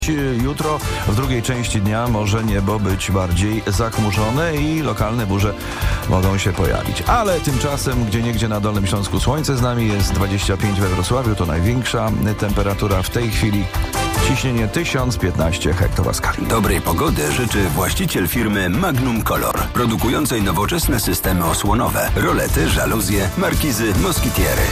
Jutro w drugiej części dnia może niebo być bardziej zachmurzone i lokalne burze mogą się pojawić. Ale tymczasem gdzieniegdzie na Dolnym Śląsku słońce z nami, jest 25 we Wrocławiu, to największa temperatura w tej chwili. Ciśnienie 1015 hektopaskali. Dobrej pogody życzy właściciel firmy Magnum Color, produkującej nowoczesne systemy osłonowe, rolety, żaluzje, markizy, moskitiery.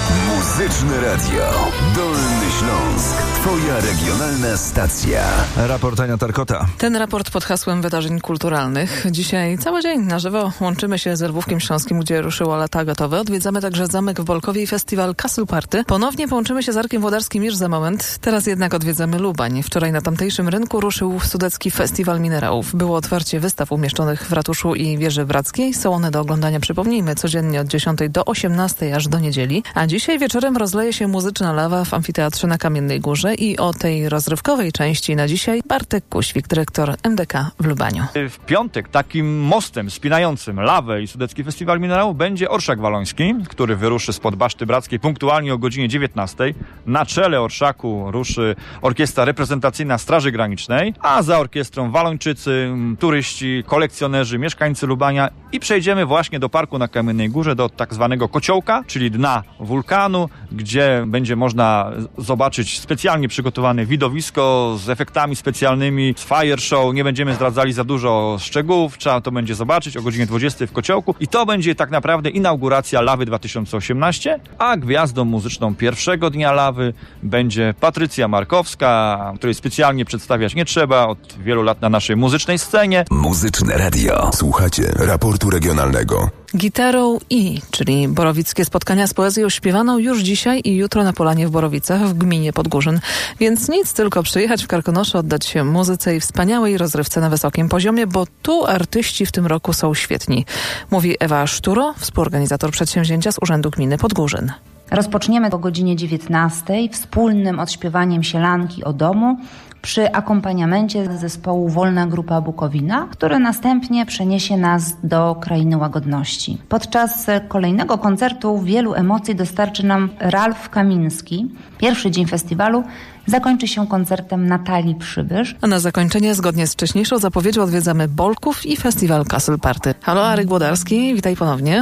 Muzyczne Radio Dolny Śląsk. Twoja regionalna stacja. Raport Ania Tarkota. Ten raport pod hasłem wydarzeń kulturalnych. Dzisiaj cały dzień na żywo łączymy się z Lwówkiem Śląskim, gdzie ruszyło lata gotowe. Odwiedzamy także zamek w Bolkowie i festiwal Castle Party. Ponownie połączymy się z Arkiem Włodarskim już za moment. Teraz jednak odwiedzamy Lubań. Wczoraj na tamtejszym rynku ruszył Sudecki Festiwal Minerałów. Było otwarcie wystaw umieszczonych w ratuszu i wieży Brackiej. Są one do oglądania, przypomnijmy, codziennie od 10 do 18 aż do niedzieli. A dzisiaj wieczorem rozleje się muzyczna lawa w amfiteatrze na Kamiennej Górze i o tej rozrywkowej części na dzisiaj Bartek Kuświk, dyrektor MDK w Lubaniu. W piątek takim mostem spinającym lawę i Sudecki Festiwal Minerałów będzie Orszak Waloński, który wyruszy spod Baszty Brackiej punktualnie o godzinie 19. Na czele orszaku ruszy orkiestra reprezentacyjna Straży Granicznej, a za orkiestrą Walończycy, turyści, kolekcjonerzy, mieszkańcy Lubania i przejdziemy właśnie do parku na Kamiennej Górze, do tak zwanego kociołka, czyli dna wulkanu, gdzie będzie można zobaczyć specjalnie przygotowane widowisko z efektami specjalnymi, z fire show. Nie będziemy zdradzali za dużo szczegółów, trzeba to będzie zobaczyć o godzinie 20 w Kociołku i to będzie tak naprawdę inauguracja Lawy 2018, a gwiazdą muzyczną pierwszego dnia Lawy będzie Patrycja Markowska, której specjalnie przedstawiać nie trzeba, od wielu lat na naszej muzycznej scenie. Muzyczne Radio. Słuchacie raportu regionalnego. Gitarą czyli borowickie spotkania z poezją śpiewaną już dzisiaj i jutro na Polanie w Borowicach w gminie Podgórzyn. Więc nic, tylko przyjechać w Karkonosze, oddać się muzyce i wspaniałej rozrywce na wysokim poziomie, bo tu artyści w tym roku są świetni. Mówi Ewa Szturo, współorganizator przedsięwzięcia z Urzędu Gminy Podgórzyn. Rozpoczniemy o godzinie 19 wspólnym odśpiewaniem sielanki o domu przy akompaniamencie zespołu Wolna Grupa Bukowina, który następnie przeniesie nas do Krainy Łagodności. Podczas kolejnego koncertu wielu emocji dostarczy nam Ralf Kamiński. Pierwszy dzień festiwalu zakończy się koncertem Natalii Przybysz. A na zakończenie, zgodnie z wcześniejszą zapowiedzią, odwiedzamy Bolków i festiwal Castle Party. Halo, Arek Włodarski, witaj ponownie.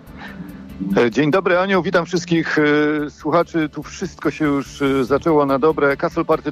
Dzień dobry, Aniu, witam wszystkich słuchaczy. Tu wszystko się już zaczęło na dobre. Castle Party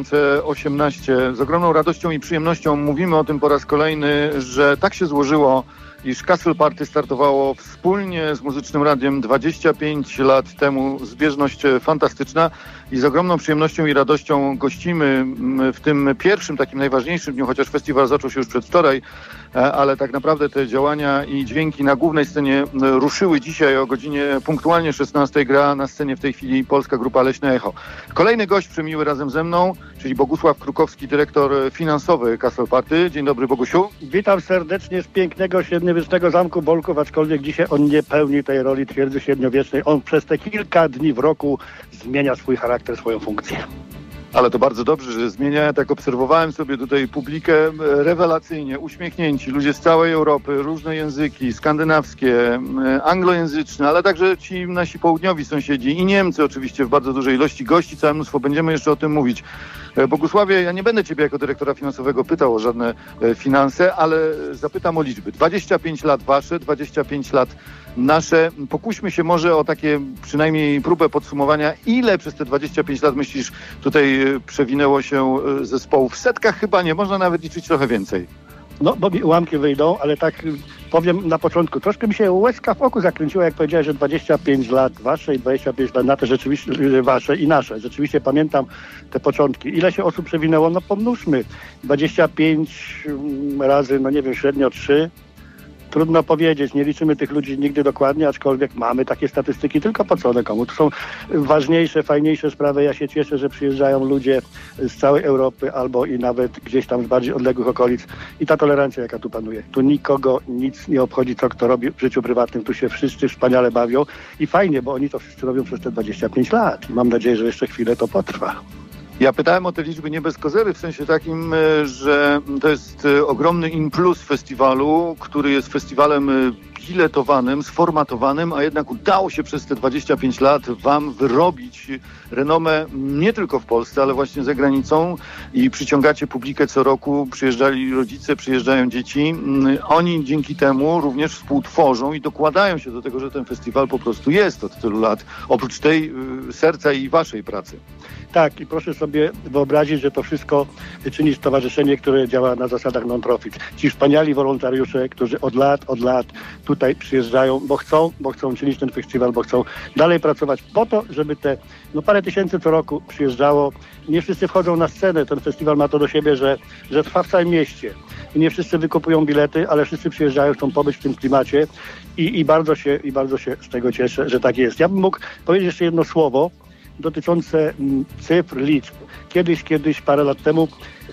2018. Z ogromną radością i przyjemnością mówimy o tym po raz kolejny, że tak się złożyło, iż Castle Party startowało wspólnie z Muzycznym Radiem 25 lat temu. Zbieżność fantastyczna i z ogromną przyjemnością i radością gościmy w tym pierwszym, takim najważniejszym dniu, chociaż festiwal zaczął się już przedwczoraj, ale tak naprawdę te działania i dźwięki na głównej scenie ruszyły dzisiaj o godzinie punktualnie 16. Gra na scenie w tej chwili polska grupa Leśne Echo. Kolejny gość przemiły razem ze mną, czyli Bogusław Krukowski, dyrektor finansowy Castle Party. Dzień dobry, Bogusiu. Witam serdecznie z pięknego średniowiecznego zamku Bolków, aczkolwiek dzisiaj on nie pełni tej roli twierdzy średniowiecznej. On przez te kilka dni w roku zmienia swój charakter, swoją funkcję. Ale to bardzo dobrze, że zmienia. Ja tak obserwowałem sobie tutaj publikę rewelacyjnie, uśmiechnięci, ludzie z całej Europy, różne języki, skandynawskie, anglojęzyczne, ale także ci nasi południowi sąsiedzi i Niemcy oczywiście w bardzo dużej ilości, gości całe mnóstwo, będziemy jeszcze o tym mówić. Bogusławie, ja nie będę Ciebie jako dyrektora finansowego pytał o żadne finanse, ale zapytam o liczby. 25 lat Wasze, 25 lat nasze. Pokuśmy się może o takie przynajmniej próbę podsumowania, ile przez te 25 lat myślisz tutaj przewinęło się zespołów? W setkach chyba nie, można nawet liczyć trochę więcej. No, bo mi ułamki wyjdą, ale tak powiem na początku. Troszkę mi się łezka w oku zakręciła, jak powiedziałeś, że 25 lat wasze i 25 lat na te rzeczywiście wasze i nasze. Rzeczywiście pamiętam te początki. Ile się osób przewinęło? No pomnóżmy. 25 razy, no nie wiem, średnio 3. Trudno powiedzieć, nie liczymy tych ludzi nigdy dokładnie, aczkolwiek mamy takie statystyki, tylko po co one komu? To są ważniejsze, fajniejsze sprawy. Ja się cieszę, że przyjeżdżają ludzie z całej Europy albo i nawet gdzieś tam z bardziej odległych okolic. I ta tolerancja, jaka tu panuje. Tu nikogo nic nie obchodzi, co kto robi w życiu prywatnym. Tu się wszyscy wspaniale bawią i fajnie, bo oni to wszyscy robią przez te 25 lat. I mam nadzieję, że jeszcze chwilę to potrwa. Ja pytałem o te liczby nie bez kozery, w sensie takim, że to jest ogromny impuls festiwalu, który jest festiwalem zbiletowanym, sformatowanym, a jednak udało się przez te 25 lat wam wyrobić renomę nie tylko w Polsce, ale właśnie za granicą i przyciągacie publikę co roku, przyjeżdżali rodzice, przyjeżdżają dzieci. Oni dzięki temu również współtworzą i dokładają się do tego, że ten festiwal po prostu jest od tylu lat, oprócz tej serca i waszej pracy. Tak, i proszę sobie wyobrazić, że to wszystko czyni stowarzyszenie, które działa na zasadach non-profit. Ci wspaniali wolontariusze, którzy od lat tutaj przyjeżdżają, bo chcą czynić ten festiwal, bo chcą dalej pracować po to, żeby te parę tysięcy co roku przyjeżdżało. Nie wszyscy wchodzą na scenę. Ten festiwal ma to do siebie, że trwa w całym mieście. I nie wszyscy wykupują bilety, ale wszyscy przyjeżdżają, chcą pobyć w tym klimacie i bardzo się z tego cieszę, że tak jest. Ja bym mógł powiedzieć jeszcze jedno słowo dotyczące cyfr, liczb. Kiedyś, parę lat temu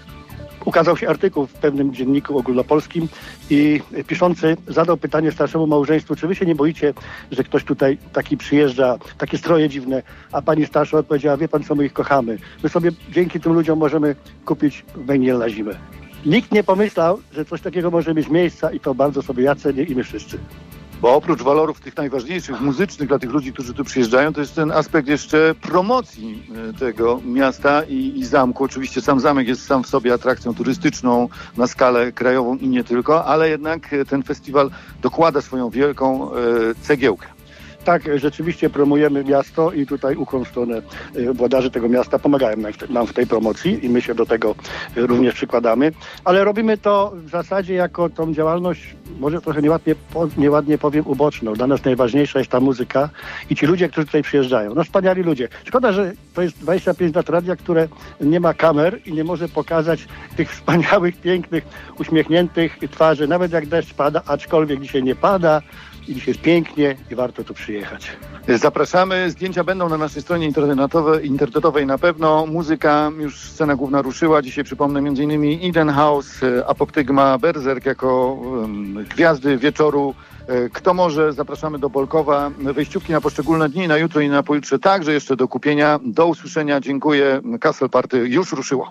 ukazał się artykuł w pewnym dzienniku ogólnopolskim i piszący zadał pytanie starszemu małżeństwu, czy wy się nie boicie, że ktoś tutaj taki przyjeżdża, takie stroje dziwne, a pani starsza odpowiedziała, wie pan co, my ich kochamy. My sobie dzięki tym ludziom możemy kupić węgiel na zimę. Nikt nie pomyślał, że coś takiego może mieć miejsca i to bardzo sobie ja cenię i my wszyscy. Bo oprócz walorów tych najważniejszych, muzycznych dla tych ludzi, którzy tu przyjeżdżają, to jest ten aspekt jeszcze promocji tego miasta i zamku. Oczywiście sam zamek jest sam w sobie atrakcją turystyczną na skalę krajową i nie tylko, ale jednak ten festiwal dokłada swoją wielką cegiełkę. Tak, rzeczywiście promujemy miasto i tutaj ukłon w stronę włodarzy tego miasta pomagają nam w tej promocji i my się do tego również przykładamy, ale robimy to w zasadzie jako tą działalność, może trochę nieładnie powiem, uboczną. Dla nas najważniejsza jest ta muzyka i ci ludzie, którzy tutaj przyjeżdżają. No wspaniali ludzie. Szkoda, że to jest 25 lat radia, które nie ma kamer i nie może pokazać tych wspaniałych, pięknych, uśmiechniętych twarzy, nawet jak deszcz pada, aczkolwiek dzisiaj nie pada. I dzisiaj jest pięknie i warto tu przyjechać. Zapraszamy. Zdjęcia będą na naszej stronie internetowej na pewno. Muzyka, już scena główna ruszyła. Dzisiaj przypomnę m.in. Eden House, Apoptygma, Berserk jako gwiazdy wieczoru. Kto może, zapraszamy do Bolkowa. Wejściówki na poszczególne dni, na jutro i na pojutrze także jeszcze do kupienia. Do usłyszenia. Dziękuję. Castle Party już ruszyło.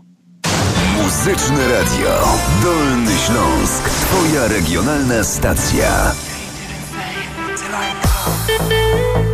Muzyczne Radio. Dolny Śląsk. Twoja regionalna stacja. Till I go.